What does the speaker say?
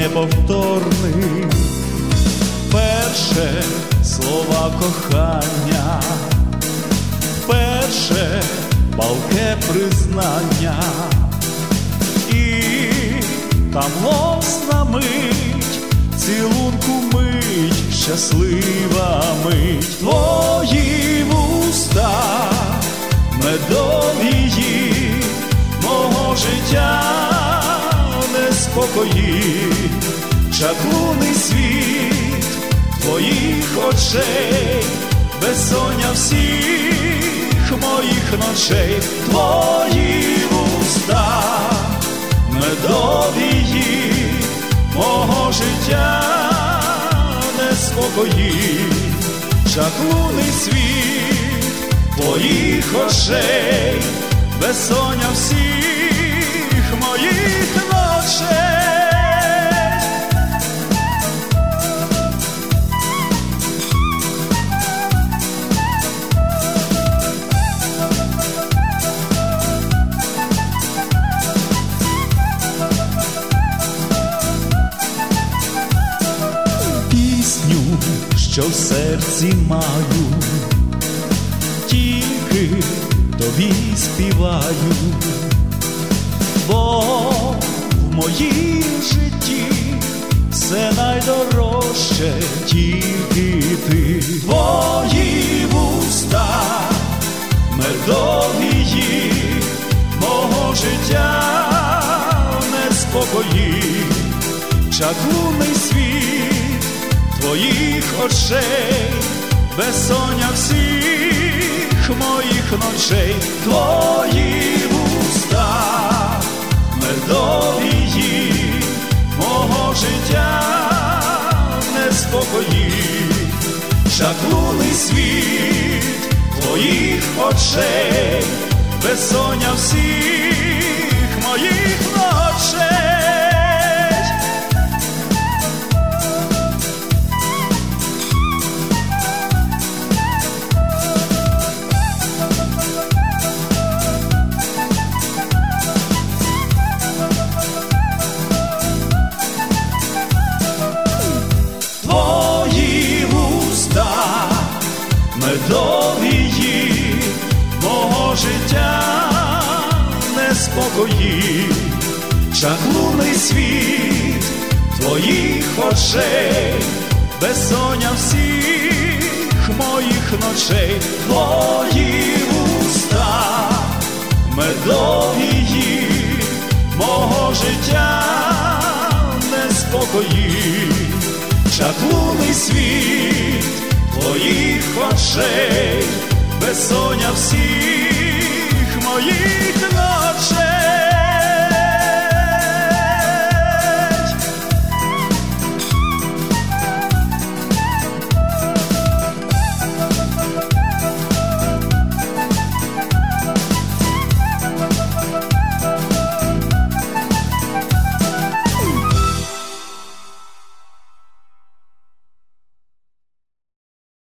неповторний. Перше слова кохання, перше палке признання, і та млосна мить, цілунку мить, щаслива мить. Твої вуста медовії, мого життя неспокої, чаклуний світ твоїх очей, безсоння всіх моїх ночей. Твої вуста медовії, мого життя неспокої, чаклуний світ твоїх очей, безсоння всіх моїх ночей. Пісню, що в серці маю, тільки тобі співаю, бо в моїм житті все найдорожче тільки ти. Твої вуста медовії, мого життя неспокої, чаклуний світ твоїх очей, безсоння всіх моїх ночей. Твої вуста медовії, мого життя неспокої, чаклуний світ твоїх очей, безсоння всіх моїх ночей. Медовії, мого життя неспокої, чаклуний світ твоїх очей, безсоння всіх моїх ночей. Твої вуста медовії, мого життя неспокої, чаклуний світ твоїх очей, безсоння всіх